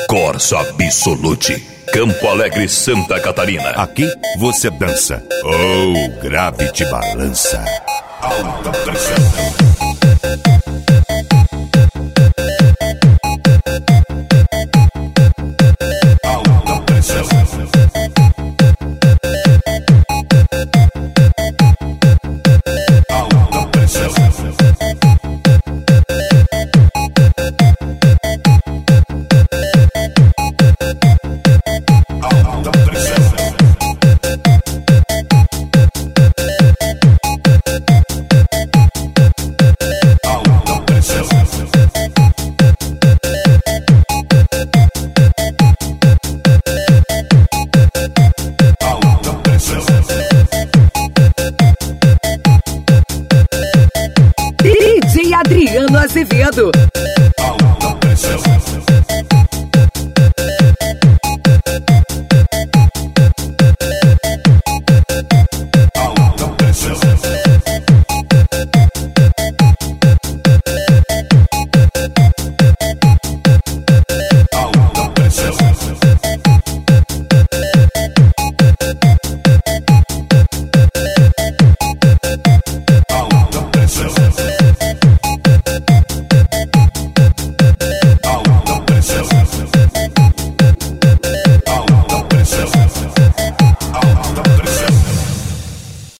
Corsa Absolute, Campo Alegre, Santa Catarina. Aqui você dança. Oh, grave te balança. Alta pressão. DJ Adriano Azevedo.